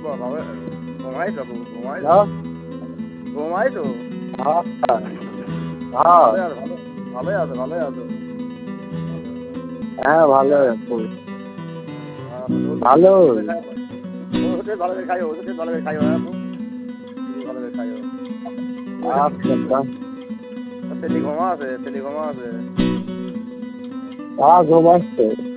বাবা ঘুমাই তো ঘুমাই হ্যালো ঘুমাই তো হ্যাঁ হ্যাঁ ভালোই আছে ভালোই আছে হ্যাঁ ভালো আছি ভালো ওষুধে ভালো করে খাইও ওষুধে ভালো করে খাইও হ্যাঁ ভালো করে খাইও আচ্ছা ছেলে ঘুমা আছে হ্যাঁ ঘুমাচ্ছে